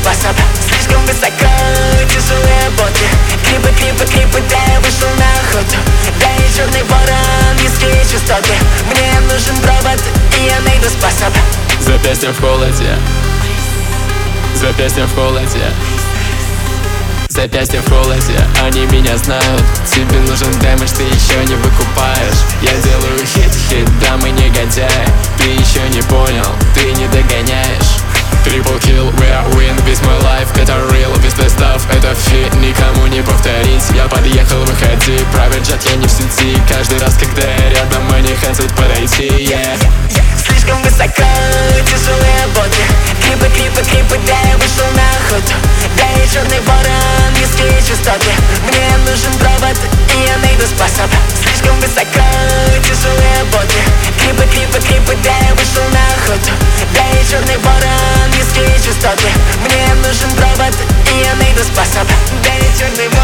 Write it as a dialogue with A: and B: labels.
A: способ. Слишком высоко, тяжелые боты. Крипы, да я вышел на охоту. Да и черный ворон, низкие частоты. Мне нужен провод, и я найду способ.
B: Запястьем в холоде, запястьем в холоде, запястьем в холоде. Они меня знают. Тебе нужен дэмэдж, ты еще не выкупаешь. Я делаю хит, да мы негодяи. Ты еще не понял, ты не догоняешь. Triple kill, we are win, весь мой лайф, это real, весь твой став, это фи, никому не повторить. Я подъехал, выходи, private jet, я не в сети. Каждый раз, когда я рядом, они хотят подойти, yeah.
A: Слишком высоко, тяжелые боты. Крипы, да я вышел на охоту. Да и черный ворон, низкие частоты. Мне нужен провод, и я найду способ. Слишком высоко, тяжелые боты. Крипы, да я вышел на охоту. Да и черный ворон, низкие частоты. Мне нужен провод, и я найду способ. Да и черный